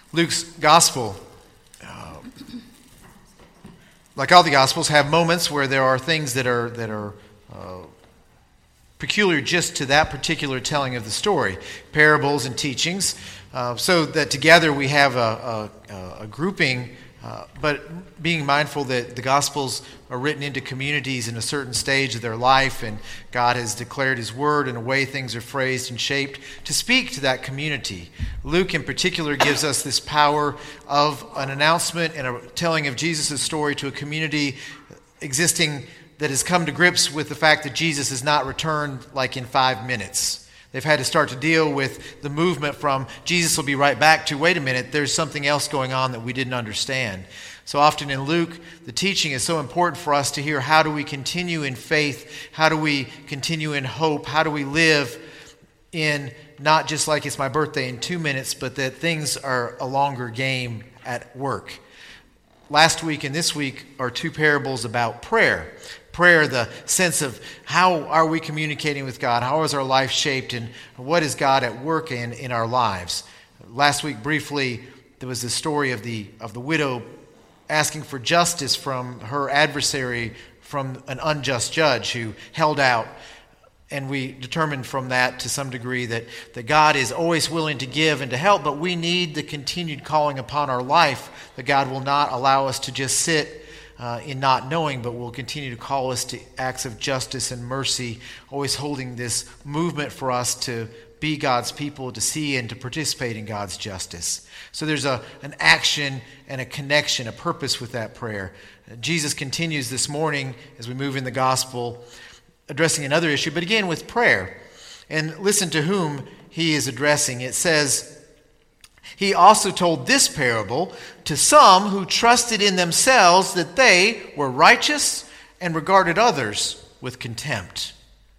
Luke's gospel, like all the gospels, have moments where there are things that are peculiar just to that particular telling of the story, parables and teachings, so that together we have a grouping, but being mindful that the Gospels are written into communities in a certain stage of their life, and God has declared His Word in a way things are phrased and shaped to speak to that community. Luke in particular gives us this power of an announcement and a telling of Jesus' story to a community existing that has come to grips with the fact that Jesus has not returned like in 5 minutes. They've had to start to deal with the movement from Jesus will be right back to, wait a minute, there's something else going on that we didn't understand. So often in Luke, the teaching is so important for us to hear, how do we continue in faith? How do we continue in hope? How do we live in not just like it's my birthday in 2 minutes, but that things are a longer game at work? Last week and this week are two parables about prayer. Prayer, the sense of how are we communicating with God? How is our life shaped? And what is God at work in our lives? Last week, briefly, there was the story of the widow asking for justice from her adversary, from an unjust judge who held out. And we determined from that to some degree that God is always willing to give and to help, but we need the continued calling upon our life, that God will not allow us to just sit in not knowing, but will continue to call us to acts of justice and mercy, always holding this movement for us to be God's people, to see and to participate in God's justice. So there's an action and a connection, a purpose with that prayer. Jesus continues this morning as we move in the gospel, addressing another issue, but again with prayer. And listen to whom he is addressing. It says, he also told this parable to some who trusted in themselves that they were righteous and regarded others with contempt.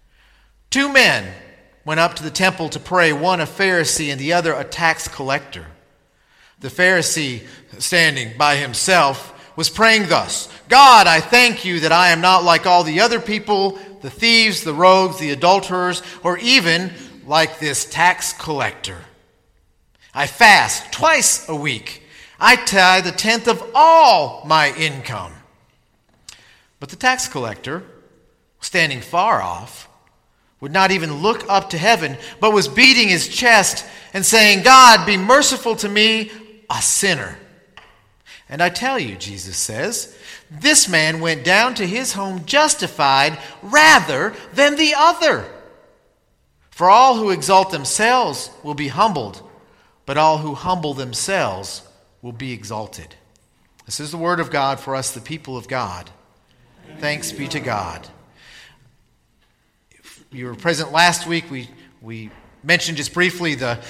2 men went up to the temple to pray, one a Pharisee and the other a tax collector. The Pharisee, standing by himself, was praying thus, God, I thank you that I am not like all the other people, the thieves, the rogues, the adulterers, or even like this tax collector. I fast twice a week. I tithe 1/10 of all my income. But the tax collector, standing far off, would not even look up to heaven, but was beating his chest and saying, God, be merciful to me, a sinner. And I tell you, Jesus says, this man went down to his home justified rather than the other. For all who exalt themselves will be humbled, but all who humble themselves will be exalted. This is the word of God for us, the people of God. Thanks be to God. If you were present last week, we mentioned just briefly the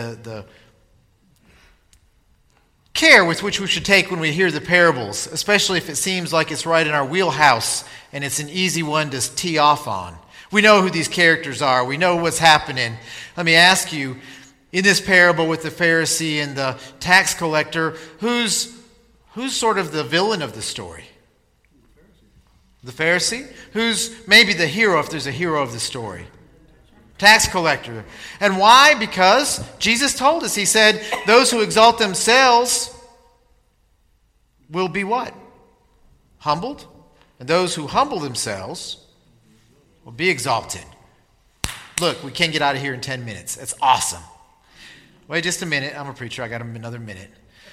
care with which we should take when we hear the parables, especially if it seems like it's right in our wheelhouse and it's an easy one to tee off on. We know who these characters are. We know what's happening. Let me ask you, in this parable with the Pharisee and the tax collector, who's sort of the villain of the story? The Pharisee? Who's maybe the hero, if there's a hero of the story? Tax collector. And why? Because Jesus told us, he said, those who exalt themselves will be what? Humbled. And those who humble themselves will be exalted. Look, we can't get out of here in 10 minutes. That's awesome. Wait just a minute. I'm a preacher. I got another minute.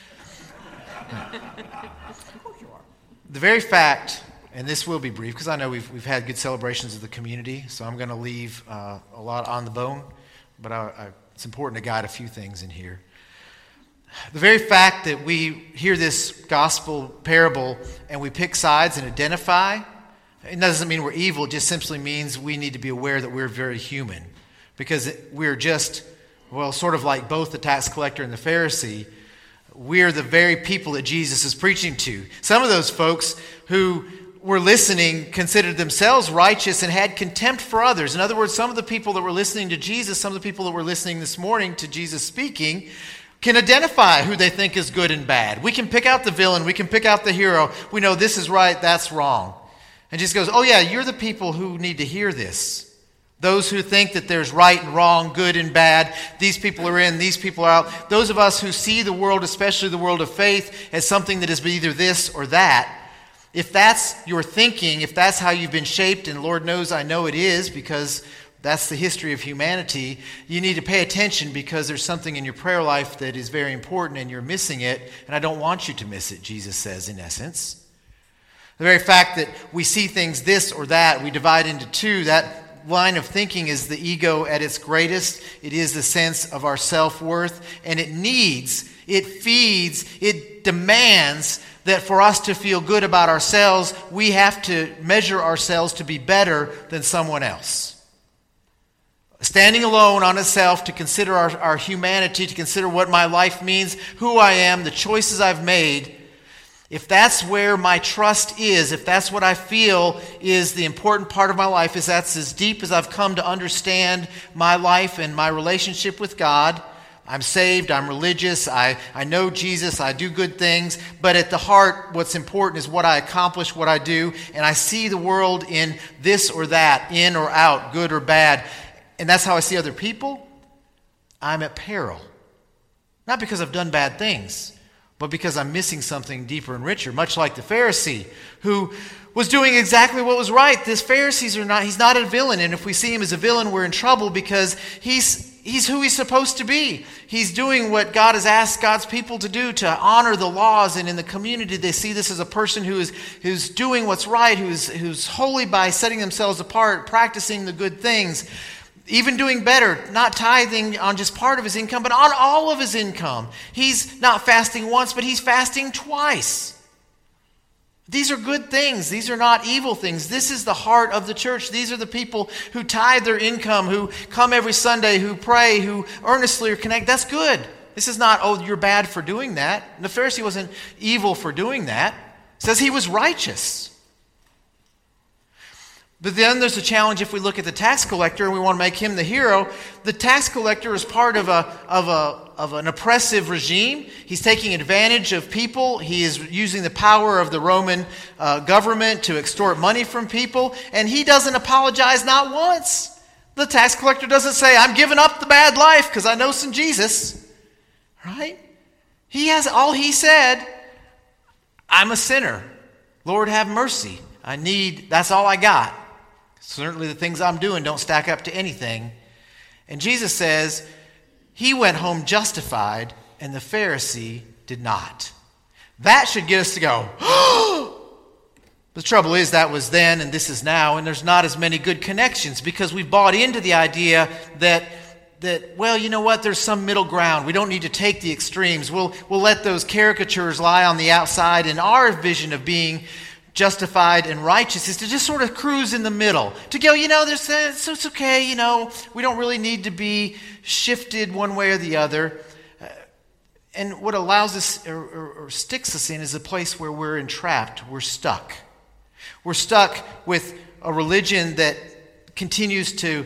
The very fact, and this will be brief because I know we've had good celebrations of the community, so I'm going to leave a lot on the bone, but it's important to guide a few things in here. The very fact that we hear this gospel parable and we pick sides and identify, it doesn't mean we're evil. It just simply means we need to be aware that we're very human, because we're just, well, sort of like both the tax collector and the Pharisee. We're the very people that Jesus is preaching to. Some of those folks who were listening considered themselves righteous and had contempt for others. In other words, some of the people that were listening to Jesus, some of the people that were listening this morning to Jesus speaking, can identify who they think is good and bad. We can pick out the villain. We can pick out the hero. We know this is right, that's wrong. And Jesus goes, oh yeah, you're the people who need to hear this. Those who think that there's right and wrong, good and bad, these people are in, these people are out. Those of us who see the world, especially the world of faith, as something that is either this or that. If that's your thinking, if that's how you've been shaped, and Lord knows I know it is because that's the history of humanity, you need to pay attention because there's something in your prayer life that is very important and you're missing it, and I don't want you to miss it, Jesus says in essence. The very fact that we see things this or that, we divide into two, that line of thinking is the ego at its greatest. It is the sense of our self-worth, and it feeds, it demands that for us to feel good about ourselves, we have to measure ourselves to be better than someone else. Standing alone on itself to consider our humanity, to consider what my life means, who I am, the choices I've made. If that's where my trust is, if that's what I feel is the important part of my life, is that's as deep as I've come to understand my life and my relationship with God. I'm saved, I'm religious, I know Jesus, I do good things, but at the heart, what's important is what I accomplish, what I do, and I see the world in this or that, in or out, good or bad, and that's how I see other people. I'm at peril. Not because I've done bad things, but because I'm missing something deeper and richer, much like the Pharisee who was doing exactly what was right. This Pharisees are not, he's not a villain, and if we see him as a villain, we're in trouble because he's who he's supposed to be. He's doing what God has asked God's people to do, to honor the laws, and in the community they see this as a person who's doing what's right, who's holy by setting themselves apart, practicing the good things. Even doing better, not tithing on just part of his income, but on all of his income. He's not fasting once, but he's fasting twice. These are good things. These are not evil things. This is the heart of the church. These are the people who tithe their income, who come every Sunday, who pray, who earnestly are connected. That's good. This is not, oh, you're bad for doing that. And the Pharisee wasn't evil for doing that. It says he was righteous. But then there's a challenge if we look at the tax collector and we want to make him the hero. The tax collector is part of an oppressive regime. He's taking advantage of people. He is using the power of the Roman government to extort money from people. And he doesn't apologize not once. The tax collector doesn't say, I'm giving up the bad life because I know some Jesus. Right? He said, I'm a sinner. Lord, have mercy. That's all I got. Certainly the things I'm doing don't stack up to anything. And Jesus says, he went home justified, and the Pharisee did not. That should get us to go, The trouble is that was then and this is now, and there's not as many good connections because we've bought into the idea that well, you know what, there's some middle ground. We don't need to take the extremes. We'll let those caricatures lie on the outside, and our vision of being justified and righteous is to just sort of cruise in the middle. To go, so it's okay, we don't really need to be shifted one way or the other. And what allows us or sticks us in is a place where we're entrapped, we're stuck. We're stuck with a religion that continues to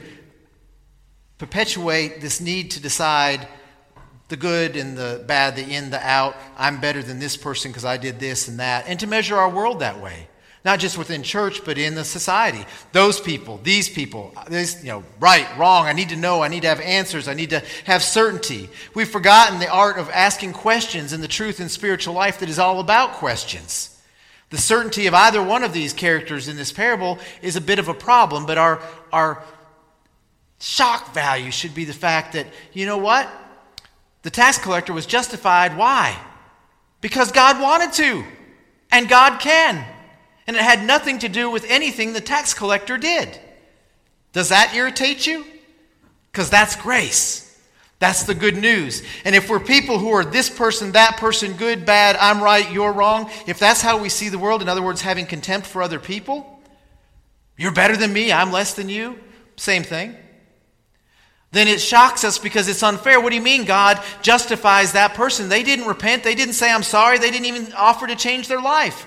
perpetuate this need to decide the good and the bad, the in, the out. I'm better than this person because I did this and that. And to measure our world that way. Not just within church, but in the society. Those people, these people, right, wrong, I need to know, I need to have answers, I need to have certainty. We've forgotten the art of asking questions and the truth in spiritual life that is all about questions. The certainty of either one of these characters in this parable is a bit of a problem, but our shock value should be the fact that, you know what? The tax collector was justified. Why? Because God wanted to, and God can. And it had nothing to do with anything the tax collector did. Does that irritate you? Because that's grace. That's the good news. And if we're people who are this person, that person, good, bad, I'm right, you're wrong, if that's how we see the world, in other words, having contempt for other people, you're better than me, I'm less than you, same thing. Then it shocks us because it's unfair. What do you mean God justifies that person? They didn't repent. They didn't say, I'm sorry. They didn't even offer to change their life.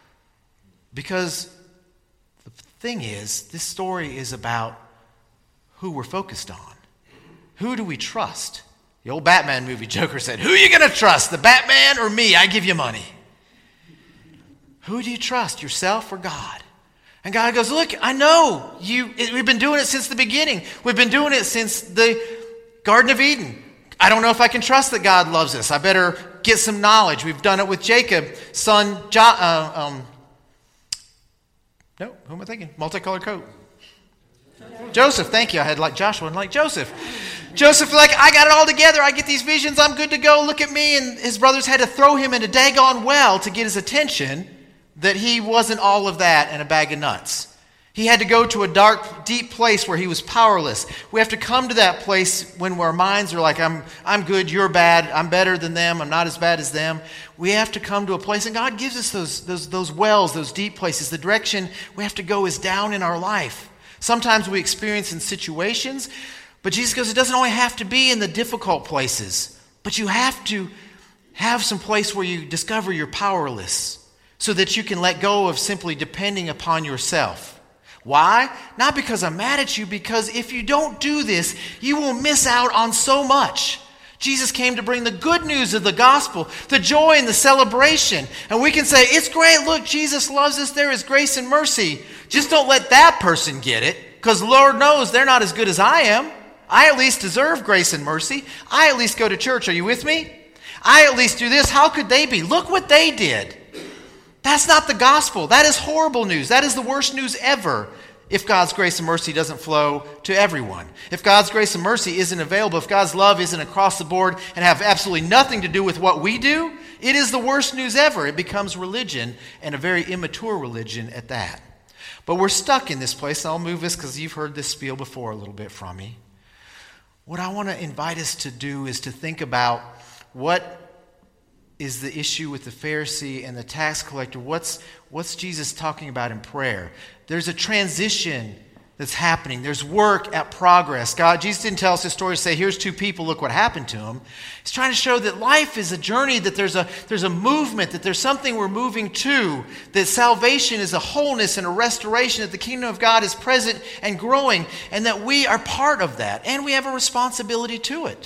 Because the thing is, this story is about who we're focused on. Who do we trust? The old Batman movie, Joker said, who are you going to trust, the Batman or me? I give you money. Who do you trust, yourself or God? And God goes, look, I know we've been doing it since the beginning. We've been doing it since the Garden of Eden. I don't know if I can trust that God loves us. I better get some knowledge. We've done it with Jacob, son, who am I thinking? Multicolored coat. Joseph, thank you. I had like Joshua and like Joseph. Joseph, like, I got it all together. I get these visions. I'm good to go. Look at me. And his brothers had to throw him in a daggone well to get his attention that he wasn't all of that and a bag of nuts. He had to go to a dark, deep place where he was powerless. We have to come to that place when our minds are like, I'm good, you're bad, I'm better than them, I'm not as bad as them. We have to come to a place, and God gives us those wells, those deep places. The direction we have to go is down in our life. Sometimes we experience in situations, but Jesus goes, it doesn't only have to be in the difficult places, but you have to have some place where you discover you're powerless so that you can let go of simply depending upon yourself. Why? Not because I'm mad at you, because if you don't do this, you will miss out on so much. Jesus came to bring the good news of the gospel, the joy and the celebration. And we can say, it's great, look, Jesus loves us, there is grace and mercy. Just don't let that person get it, because Lord knows they're not as good as I am. I at least deserve grace and mercy. I at least go to church. Are you with me? I at least do this. How could they be? Look what they did. That's not the gospel. That is horrible news. That is the worst news ever if God's grace and mercy doesn't flow to everyone. If God's grace and mercy isn't available, if God's love isn't across the board and have absolutely nothing to do with what we do, it is the worst news ever. It becomes religion, and a very immature religion at that. But we're stuck in this place, and I'll move this because you've heard this spiel before a little bit from me. What I want to invite us to do is to think about what is the issue with the Pharisee and the tax collector. What's Jesus talking about in prayer? There's a transition that's happening. There's work at progress. Jesus didn't tell us this story to say, here's two people, look what happened to them. He's trying to show that life is a journey, that there's a movement, that there's something we're moving to, that salvation is a wholeness and a restoration, that the kingdom of God is present and growing, and that we are part of that, and we have a responsibility to it.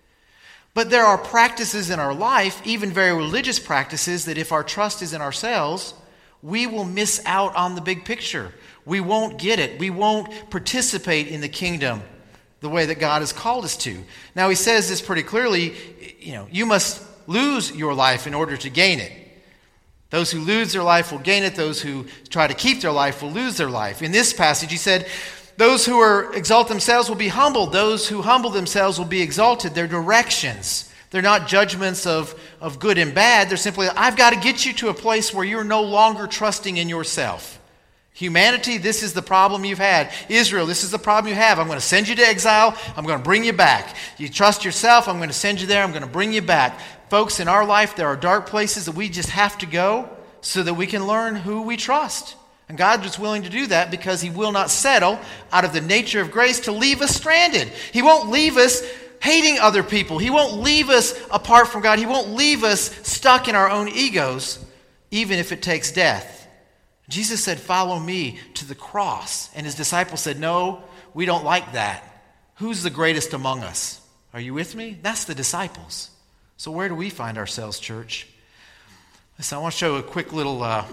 But there are practices in our life, even very religious practices, that if our trust is in ourselves, we will miss out on the big picture. We won't get it. We won't participate in the kingdom the way that God has called us to. Now, he says this pretty clearly, you must lose your life in order to gain it. Those who lose their life will gain it. Those who try to keep their life will lose their life. In this passage, he said, those who exalt themselves will be humbled. Those who humble themselves will be exalted. They're directions. They're not judgments of good and bad. They're simply, I've got to get you to a place where you're no longer trusting in yourself. Humanity, this is the problem you've had. Israel, this is the problem you have. I'm going to send you to exile. I'm going to bring you back. You trust yourself. I'm going to send you there. I'm going to bring you back. Folks, in our life, there are dark places that we just have to go so that we can learn who we trust. And God is willing to do that because he will not settle out of the nature of grace to leave us stranded. He won't leave us hating other people. He won't leave us apart from God. He won't leave us stuck in our own egos, even if it takes death. Jesus said, follow me to the cross. And his disciples said, no, we don't like that. Who's the greatest among us? Are you with me? That's the disciples. So where do we find ourselves, church? Listen, I want to show a quick little... I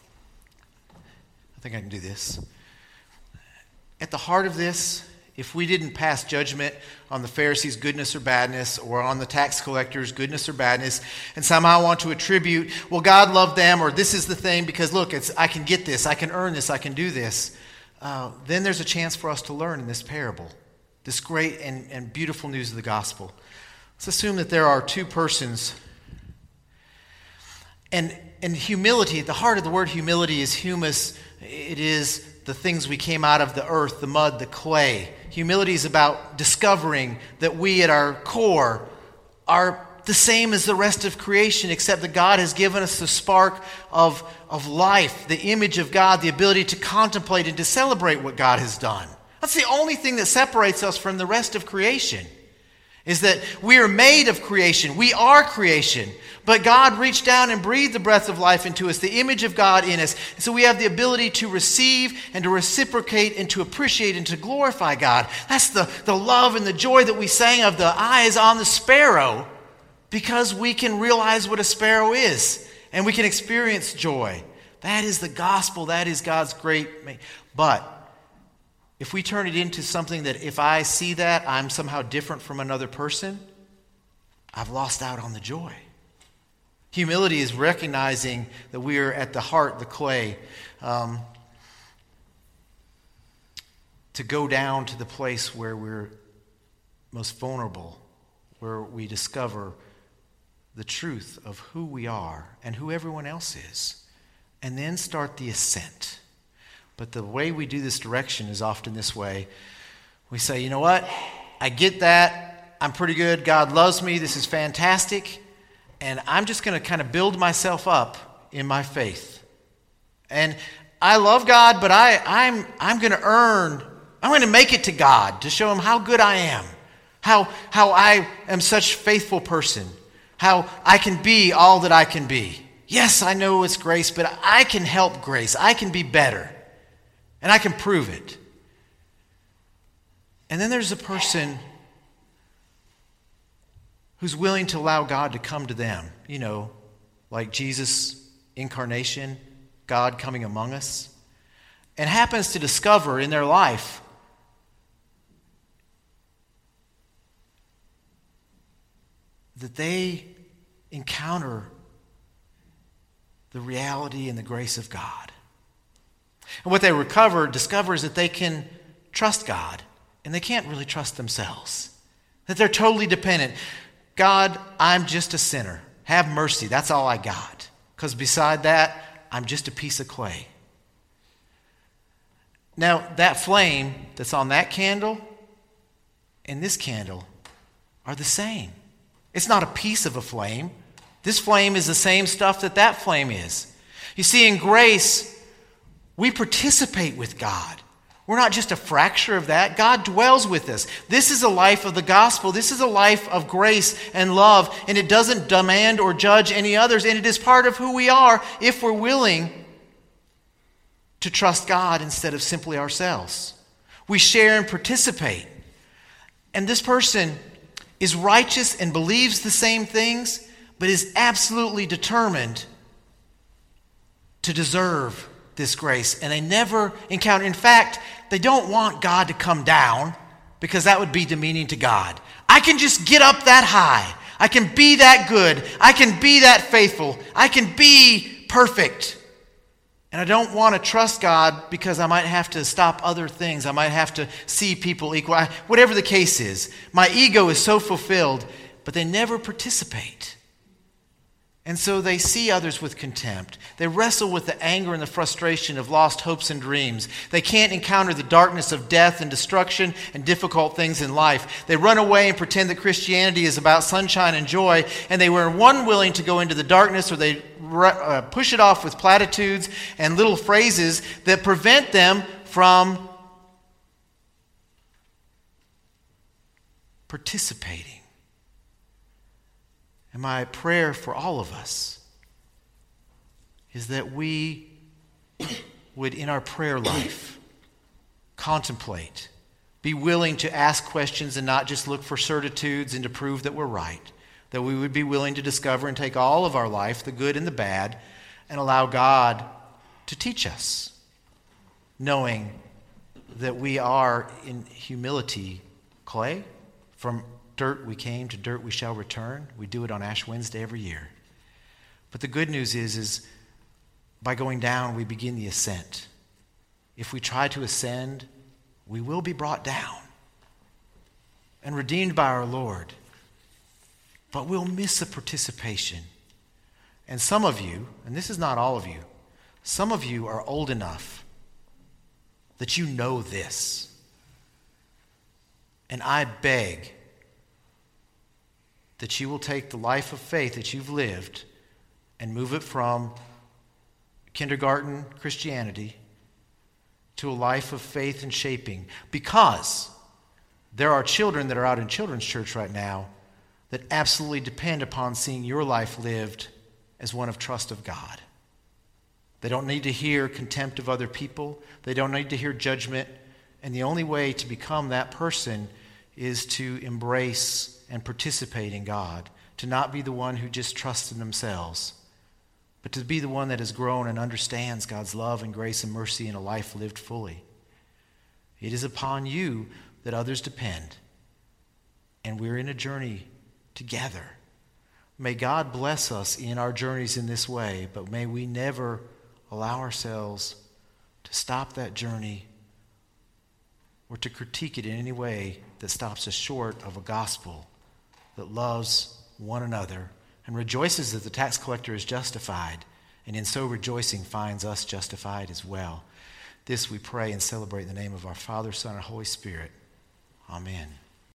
think I can do this. At the heart of this, if we didn't pass judgment on the Pharisees' goodness or badness, or on the tax collectors' goodness or badness, and somehow want to attribute, well, God loved them, or this is the thing, because look, I can get this, I can earn this, I can do this, then there's a chance for us to learn in this parable, this great and beautiful news of the gospel. Let's assume that there are two persons. And humility, at the heart of the word humility is humus. It is the things we came out of, the earth, the mud, the clay. Humility is about discovering that we at our core are the same as the rest of creation, except that God has given us the spark of life, the image of God, the ability to contemplate and to celebrate what God has done. That's the only thing that separates us from the rest of creation, is that we are made of creation. We are creation. But God reached down and breathed the breath of life into us, the image of God in us. And so we have the ability to receive and to reciprocate and to appreciate and to glorify God. That's the love and the joy that we sang of, the eyes on the sparrow, because we can realize what a sparrow is and we can experience joy. That is the gospel. That is God's great. But if we turn it into something that if I see that, I'm somehow different from another person, I've lost out on the joy. Humility is recognizing that we are at the heart, the clay, to go down to the place where we're most vulnerable, where we discover the truth of who we are and who everyone else is, and then start the ascent. But the way we do this direction is often this way. We say, you know what? I get that. I'm pretty good. God loves me. This is fantastic. And I'm just going to kind of build myself up in my faith. And I love God, but I'm going to make it to God to show him how good I am, how I am such a faithful person, how I can be all that I can be. Yes, I know it's grace, but I can help grace. I can be better, and I can prove it. And then there's a person who's willing to allow God to come to them, like Jesus' incarnation, God coming among us, and happens to discover in their life that they encounter the reality and the grace of God. And what they discover is that they can trust God, and they can't really trust themselves, that they're totally dependent. God, I'm just a sinner. Have mercy. That's all I got. Because beside that, I'm just a piece of clay. Now, that flame that's on that candle and this candle are the same. It's not a piece of a flame. This flame is the same stuff that flame is. You see, in grace, we participate with God. We're not just a fracture of that. God dwells with us. This is a life of the gospel. This is a life of grace and love, and it doesn't demand or judge any others, and it is part of who we are if we're willing to trust God instead of simply ourselves. We share and participate. And this person is righteous and believes the same things, but is absolutely determined to deserve this grace, and they never encounter. In fact, they don't want God to come down because that would be demeaning to God. I can just get up that high. I can be that good. I can be that faithful. I can be perfect. And I don't want to trust God because I might have to stop other things. I might have to see people equal. Whatever the case is, my ego is so fulfilled, but they never participate. And so they see others with contempt. They wrestle with the anger and the frustration of lost hopes and dreams. They can't encounter the darkness of death and destruction and difficult things in life. They run away and pretend that Christianity is about sunshine and joy, and they were unwilling to go into the darkness, or they push it off with platitudes and little phrases that prevent them from participating. And my prayer for all of us is that we would, in our prayer life, contemplate, be willing to ask questions and not just look for certitudes and to prove that we're right. That we would be willing to discover and take all of our life, the good and the bad, and allow God to teach us, knowing that we are in humility clay. From dirt we came, to dirt we shall return. We do it on Ash Wednesday every year. But the good news is by going down, we begin the ascent. If we try to ascend, we will be brought down and redeemed by our Lord. But we'll miss a participation. And some of you, and this is not all of you, some of you are old enough that you know this. And I beg that you will take the life of faith that you've lived and move it from kindergarten Christianity to a life of faith and shaping. Because there are children that are out in children's church right now that absolutely depend upon seeing your life lived as one of trust of God. They don't need to hear contempt of other people. They don't need to hear judgment. And the only way to become that person is to embrace and participate in God, to not be the one who just trusts in themselves, but to be the one that has grown and understands God's love and grace and mercy in a life lived fully. It is upon you that others depend, and we're in a journey together. May God bless us in our journeys in this way, but may we never allow ourselves to stop that journey or to critique it in any way that stops us short of a gospel that loves one another and rejoices that the tax collector is justified, and in so rejoicing finds us justified as well. This we pray and celebrate in the name of our Father, Son, and Holy Spirit. Amen.